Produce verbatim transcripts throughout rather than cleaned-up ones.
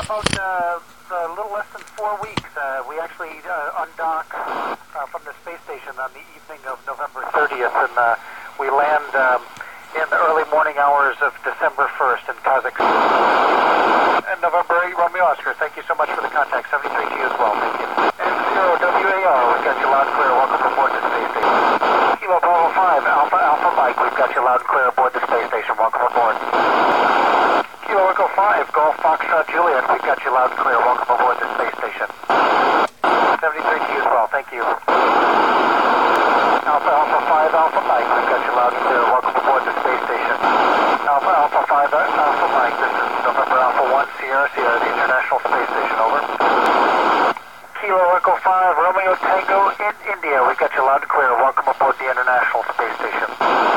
about uh, a little less than four weeks. Uh, we actually uh, undock uh, from the space station on the evening of November thirtieth, and uh, we land um, in the early morning hours of December first in Kazakhstan. And November eight, Romeo Oscar, thank you so much for the contact. seventy-three to you as well, thank you. And zero W A R, we've got you loud and clear. Welcome aboard the space station. Kilo Bravo five, Alpha Alpha Mike, we've got you loud and clear aboard the space station. Welcome aboard. Kilo Echo five, Golf Foxtrot Juliet, we've got you loud and clear. Welcome aboard the space station. seventy-three to you as well, thank you. Alpha Alpha five, Alpha Mike, we've got you loud and clear. Welcome aboard the space station. Alpha Alpha five, Alpha Mike, this is November Alpha one, Sierra Sierra, the International Space Station, over. Kilo Echo five, Romeo Tango in India, we've got you loud and clear. Welcome aboard the International Space Station.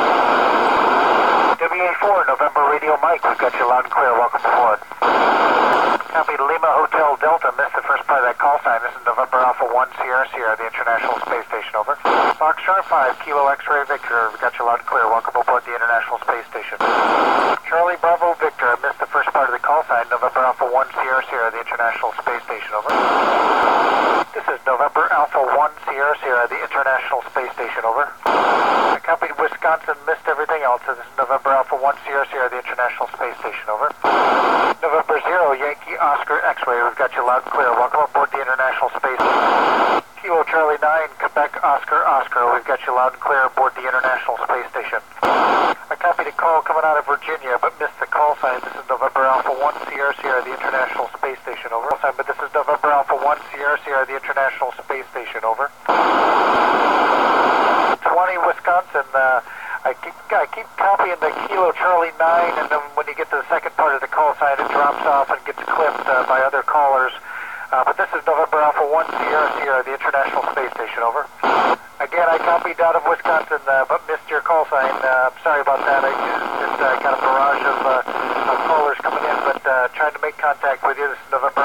W A four, November Radio Mike, we've got you loud and clear. Welcome aboard. Copy Lima Hotel Delta, missed the first part of that call sign. This is November Alpha one, Sierra Sierra, the International Space Station, over. Foxtrot five, Kilo X-Ray Victor, we've got you loud and clear. Welcome aboard the International Space Station. Charlie Bravo Victor, missed the first part of the call sign. November Alpha one, Sierra Sierra, the International Space Station, over. This is November Alpha one, Sierra Sierra, the International Space Station, over. I copied Wisconsin, missed everything else. This is November Alpha one, Sierra Sierra, the International Space Station, over. November zero, Yankee Oscar X-Ray, we've got you loud and clear. Welcome aboard the International Space Station. Kilo Charlie nine, Quebec Oscar Oscar, we've got you loud and clear aboard the International Space Station. I copied a call coming out of Virginia, but missed the call sign. This is November Alpha one, Sierra Sierra, the International Space Station, over. But this is November Alpha one, Sierra Sierra, the International Space Station, over. twenty, Wisconsin, uh, I keep, I keep copying the Kilo Charlie nine, and then when you get to the second part of the call sign, it drops off and gets clipped uh, by other callers. Uh, but this is November Alpha one, Sierra Sierra, the International Space Station, over. Again, I copied out of Wisconsin, uh, but missed your call sign. Uh, sorry about that. I just, just uh, got a barrage of, uh, of callers coming in, but uh, trying to make contact with you. This is November